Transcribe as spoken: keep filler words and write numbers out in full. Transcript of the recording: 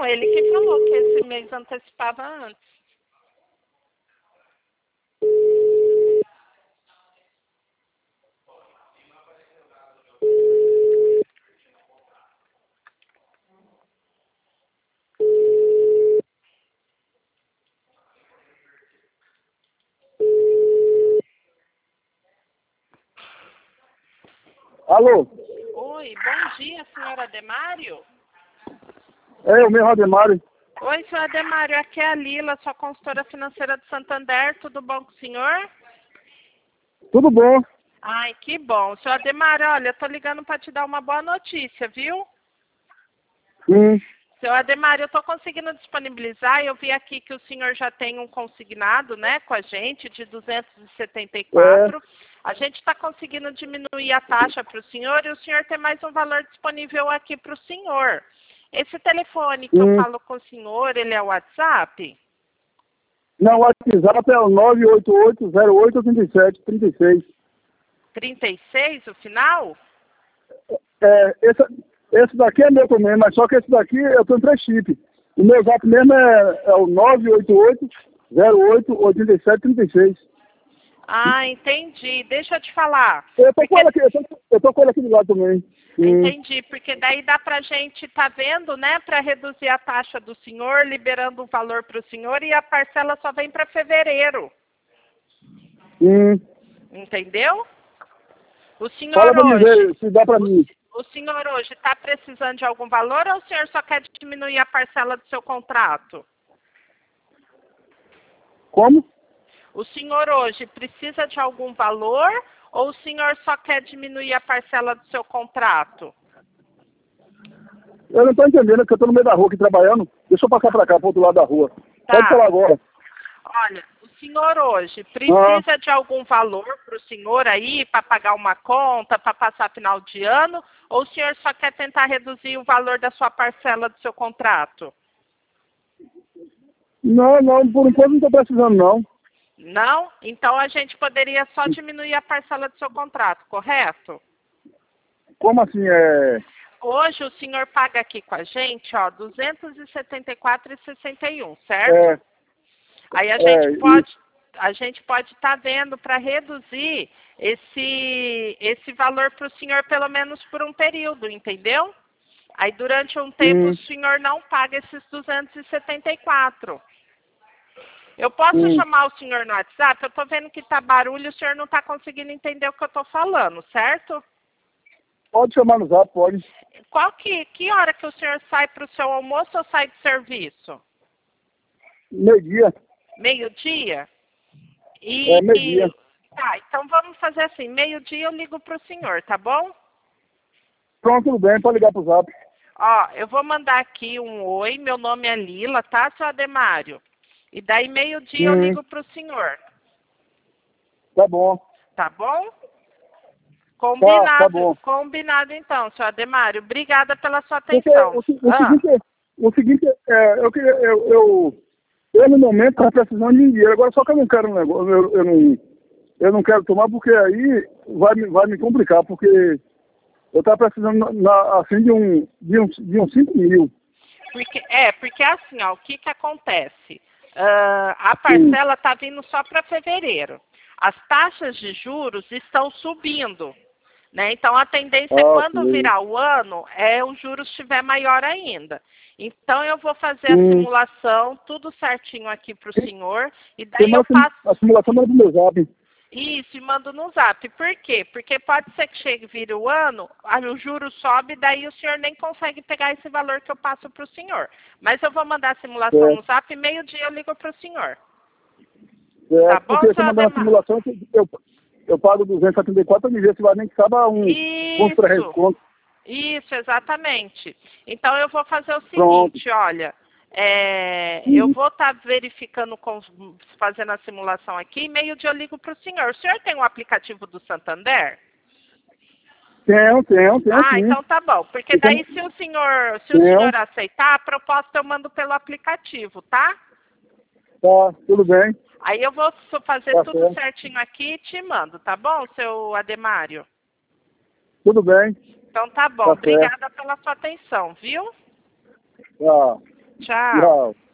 ele que falou que esse mês antecipava antes. Alô? Oi, bom dia, senhor Ademário. É, o meu Ademário. Oi, senhor Ademário, aqui é a Lila, sua consultora financeira de Santander, tudo bom com o senhor? Tudo bom? Ai, que bom. Senhor Ademário, olha, eu tô ligando para te dar uma boa notícia, viu? Hum. Seu Ademário, eu estou conseguindo disponibilizar, eu vi aqui que o senhor já tem um consignado, né, com a gente, de duzentos e setenta e quatro. É. A gente está conseguindo diminuir a taxa para o senhor e o senhor tem mais um valor disponível aqui para o senhor. Esse telefone que hum. eu falo com o senhor, ele é o WhatsApp? Não, o WhatsApp é o nove oito oito zero oito oito sete três seis. trinta e seis, o final? É, esse, esse daqui é meu também, mas só que esse daqui eu tenho três chips. O meu zap mesmo é, é o nove oito oito zero oito oito sete três seis. Ah, entendi. Deixa eu te falar. Eu tô porque... com ele aqui, eu tô, eu tô com ele aqui do lado também. Entendi, porque daí dá pra gente, tá vendo, né, para reduzir a taxa do senhor, liberando o valor para o senhor e a parcela só vem para fevereiro. Hum. Entendeu? O senhor Fala pra hoje, mim ver se dá pra o, mim. o senhor hoje está precisando de algum valor ou o senhor só quer diminuir a parcela do seu contrato? Como? O senhor hoje precisa de algum valor ou o senhor só quer diminuir a parcela do seu contrato? Eu não tô entendendo, porque eu tô no meio da rua aqui trabalhando. Deixa eu passar pra cá, pro outro lado da rua. Tá. Pode falar agora. Olha, o senhor hoje precisa ah. de algum valor para o senhor aí, para pagar uma conta, para passar final de ano, ou o senhor só quer tentar reduzir o valor da sua parcela do seu contrato? Não, não, por enquanto não estou precisando, não. Não? Então a gente poderia só diminuir a parcela do seu contrato, correto? Como assim, é... Hoje o senhor paga aqui com a gente, ó, duzentos e setenta e quatro reais e sessenta e um, certo? É... Aí a gente é, pode a gente pode estar tá vendo para reduzir esse esse valor para o senhor pelo menos por um período, entendeu? Aí durante um tempo hum. o senhor não paga esses duzentos e setenta e quatro. Eu posso hum. chamar o senhor no WhatsApp? Eu estou vendo que está barulho, o senhor não está conseguindo entender o que eu estou falando, certo? Pode chamar no zap, pode. Qual que, que hora que o senhor sai para o seu almoço ou sai de serviço? Meio-dia. Meio-dia? E, É, meio-dia. Tá, então vamos fazer assim, meio-dia eu ligo pro senhor, tá bom? Pronto, tudo bem, pode ligar pro zap. Ó, eu vou mandar aqui um oi, meu nome é Lila, tá, seu Ademário? E daí meio-dia hum. eu ligo pro senhor. Tá bom. Tá bom? Combinado, tá, tá bom. Combinado então, seu Ademário. Obrigada pela sua atenção. Porque, o, o, ah. seguinte, o seguinte, é, eu, eu, eu, eu, eu no momento estava precisando de dinheiro, agora só que eu não quero um negócio, eu, eu, não, eu não quero tomar porque aí vai, vai me complicar, porque eu estava precisando na, assim de um de uns de um cinco mil. Porque, é, porque assim, ó, o que que acontece? Uh, a parcela está vindo só para fevereiro. As taxas de juros estão subindo. Né? Então, a tendência ah, é quando sim. virar o ano, é o juros estiver maior ainda. Então, eu vou fazer hum. a simulação, tudo certinho aqui para o senhor, e daí eu faço... A simulação é do meu zap. Isso, e mando no zap. Por quê? Porque pode ser que chegue vire o ano, o juro sobe, daí o senhor nem consegue pegar esse valor que eu passo para o senhor. Mas eu vou mandar a simulação é. no zap, meio-dia eu ligo para o senhor. É, tá bom, porque se eu mandar a simulação, eu... Eu pago duzentos e setenta e quatro para me ver se vai nem que sabe um Isso, pré-desconto. Isso, exatamente. Então, eu vou fazer o seguinte, Pronto. olha, é, uhum. eu vou estar tá verificando, com, fazendo a simulação aqui, e meio-dia eu ligo para o senhor. O senhor tem um aplicativo do Santander? Tenho, tenho, tenho Ah, sim. então tá bom. Porque daí, se o senhor, se o senhor aceitar, a proposta eu mando pelo aplicativo, tá? Tá, tudo bem. Aí eu vou fazer tá tudo certo. certinho aqui e te mando, tá bom, seu Ademário? Tudo bem. Então tá bom. Tá Obrigada certo. pela sua atenção, viu? Tá. Tchau. Tchau.